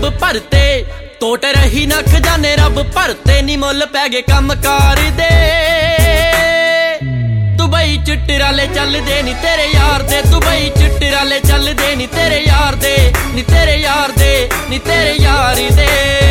ਰੱਬ ਭਰਤੇ ਟੋਟ ਰਹੀ ਨਾ ਖਜ਼ਾਨੇ ਰੱਬ ਭਰਤੇ ਨੀ ਮੁੱਲ ਪੈ ਗਏ ਕੰਮ ਕਾਰ ਦੇ ਦੁਬਈ ਚ ਟਰਾਲੇ ਚੱਲਦੇ ਨੀ ਤੇਰੇ ਯਾਰ ਦੇ ਦੁਬਈ ਚ ਟਰਾਲੇ ਚੱਲਦੇ ਨੀ ਤੇਰੇ ਯਾਰ ਦੇ ਨੀ ਤੇਰੇ ਯਾਰ ਦੇ ਨੀ ਤੇਰੇ ਯਾਰ ਦੇ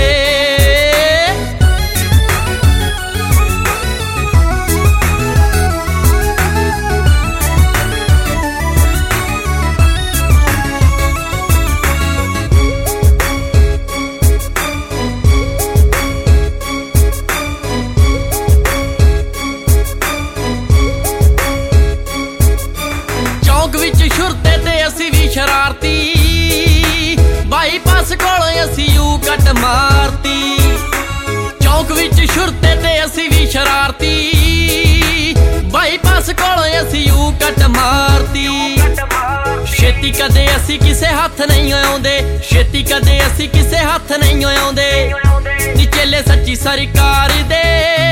ਸ਼ੁਰਤੇ ਤੇ ਅਸੀਂ ਵੀ ਸ਼ਰਾਰਤੀ ਬਾਈਪਾਸ ਕੋਲ ਅਸੀਂ ਯੂ ਕੱਟ ਮਾਰਤੀ ਚੌਂਕ ਵਿੱਚ ਸ਼ੁਰਤੇ ਤੇ ਅਸੀਂ ਵੀ ਸ਼ਰਾਰਤੀ ਬਾਈਪਾਸ ਕੋਲ ਅਸੀਂ ਯੂ ਕੱਟ ਮਾਰਤੀ ਛੇਤੀ ਕਦੇ ਅਸੀਂ ਕਿਸੇ ਹੱਥ ਨਹੀਂ ਆਉਂਦੇ ਛੇਤੀ ਕਦੇ ਅਸੀਂ ਕਿਸੇ ਹੱਥ ਨਹੀਂ ਆਉਂਦੇ ਨੀ ਚੇਲੇ ਸੱਚੀ ਸਰਕਾਰ ਦੇ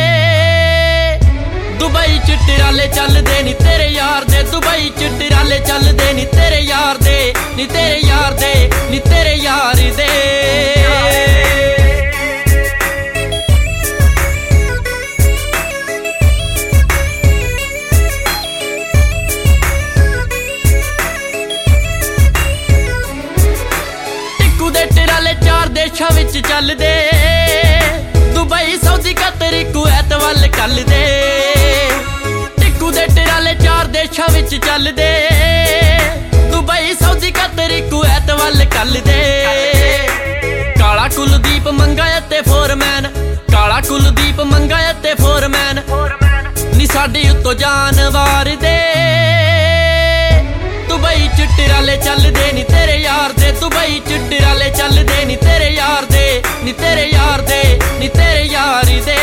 ਦੁਬਈ ਚ ਟਰਾਲੇ ਚੱਲਦੇ ਨੀ ਤੇਰੇ ਯਾਰ ਦੇ ਦੁਬਈ ਚ ਟਰਾਲੇ ਚੱਲਦੇ ਨੀ ਤੇਰੇ ਯਾਰ ਦੇ ਨੀ ਤੇਰੇ ਯਾਰ ਦੇ ਨੀ ਤੇਰੇ ਯਾਰ ਦੇ ਟਿੱਕੂ ਦੇ ਟਰਾਲੇ ਚਾਰ ਦੇਸ਼ਾਂ ਵਿੱਚ ਚੱਲਦੇ ਦੁਬਈ ਸਊਦੀ ਕਤਰ ਕੁਵੈਤ ਵੱਲ ਕੱਲਦੇ ਚਾਰ ਦੇਸ਼ਾਂ ਵਿੱਚ ਚੱਲਦੇ ਦੁਬਈ ਸਊਦੀ ਕਤਰ ਕੁਵੈਤ ਵੱਲ ਕੱਲਦੇ ਕਾਲਾ ਕੁਲਦੀਪ ਮੰਗਾ ਅਤੇ ਫੋਰਮੈਨ ਕਾਲਾ ਕੁਲਦੀਪ ਮੰਗਾ ਅਤੇ ਫੋਰਮੈਨ ਨੀ ਸਾਡੇ ਉੱਤੋਂ ਜਾਨਵਾਰ ਦੇ ਦੁਬਈ ਚ ਟਰਾਲੇ ਚੱਲਦੇ ਨੀ ਤੇਰੇ ਯਾਰ ਦੇ ਦੁਬਈ ਚ ਟਰਾਲੇ ਚੱਲਦੇ ਨੀ ਤੇਰੇ ਯਾਰ ਦੇ ਨੀ ਤੇਰੇ ਯਾਰ ਦੇ ਨੀ ਤੇਰੇ ਯਾਰ ਦੇ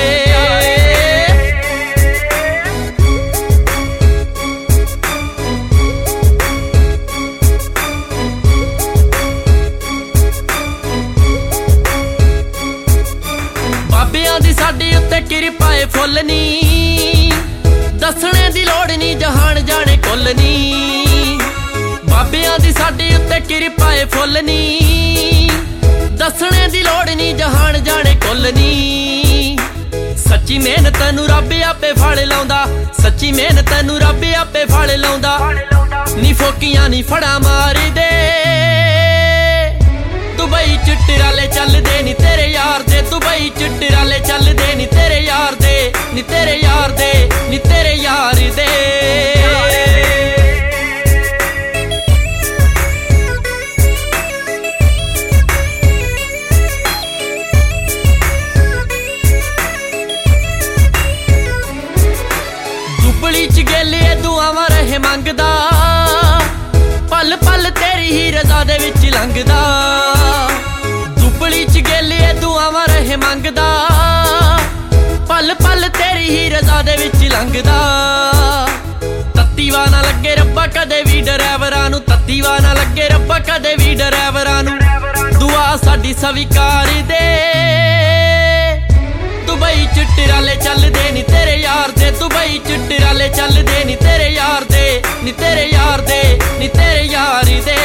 ਬਾਬਿਆਂ ਦੀ ਸਾਡੀ ਉੱਤੇ ਕਿਰਪਾ ਏ ਫੁੱਲ ਨੀ ਦੱਸਣੇ ਦੀ ਲੋੜ ਨੀ ਜਹਾਨ ਜਾਣੇ ਕੁੱਲ ਨੀ ਬਾਬਿਆਂ ਦੀ ਸਾਡੀ ਉੱਤੇ ਕਿਰਪਾ ਏ ਫੁੱਲ ਨੀ ਦੱਸਣੇ ਦੀ ਲੋੜ ਨੀ ਜਹਾਨ ਜਾਣੇ ਕੁੱਲ ਨੀ ਸੱਚੀ ਮਿਹਨਤ ਨੂੰ ਰੱਬ ਆਪੇ ਫੜ ਲਾਉਂਦਾ ਸੱਚੀ ਮਿਹਨਤ ਨੂੰ ਰੱਬ ਆਪੇ ਫੜ ਲਾਉਂਦਾ ਨੀ ਫੋਕੀਆਂ ਨੀ ਫੜਾ ਮਾਰਦੇ ਦੁਬਈ ਚ ਟਰਾਲੇ ਚੱਲਦੇ ਨੀ ਤੇਰੇ ਯਾਰ ਦੇ ਦੁਬਈ ਚ ਟਰਾਲੇ ਚੱਲਦੇ ਨੀ ਤੇਰੇ ਯਾਰ ਦੇ ਨੀ ਤੇਰੇ ਯਾਰ ਦੇ ਨੀ ਤੇਰੇ ਯਾਰ ਦੇ ਦੁਬਲੀ ਚ ਗੇਲੇ ਦੁਆਵਾਂ ਰਹੇ ਮੰਗਦਾ ਪਲ ਪਲ ਤੇਰੀ ਹੀ ਰਜ਼ਾ ਦੇ ਵਿੱਚ ਲੰਘਦਾ ਦੁਬਲੀ ਚ ਗੇਲੇ ਦੁਆਵਾਂ ਰਹੇ ਮੰਗਦਾ ਪਲ ਪਲ ਤੇਰੀ ਹੀ ਰਜ਼ਾ ਦੇ ਵਿੱਚ ਲੰਘਦਾ ਤੱਤੀਵਾ ਨਾ ਲੱਗੇ ਰੱਬਾ ਕਦੇ ਵੀ ਡਰਾਈਵਰਾਂ ਨੂੰ ਤੱਤੀਵਾ ਨਾ ਲੱਗੇ ਰੱਬਾ ਕਦੇ ਵੀ ਡਰਾਈਵਰਾਂ ਨੂੰ ਦੁਆ ਸਾਡੀ ਸਵੀਕਾਰ ਦੇ ਦੁਬਈ ਚ ਟਰਾਲੇ ਚੱਲਦੇ ਨੀ ਤੇਰੇ ਯਾਰ ਦੇ ਦੁਬਈ ਚ ਟਰਾਲੇ ਚੱਲਦੇ ਨੀ ਤੇਰੇ ਯਾਰ ਦੇ ਨੀ ਤੇਰੇ ਯਾਰ ਦੇ ਨੀ ਤੇਰੇ ਯਾਰ ਦੇ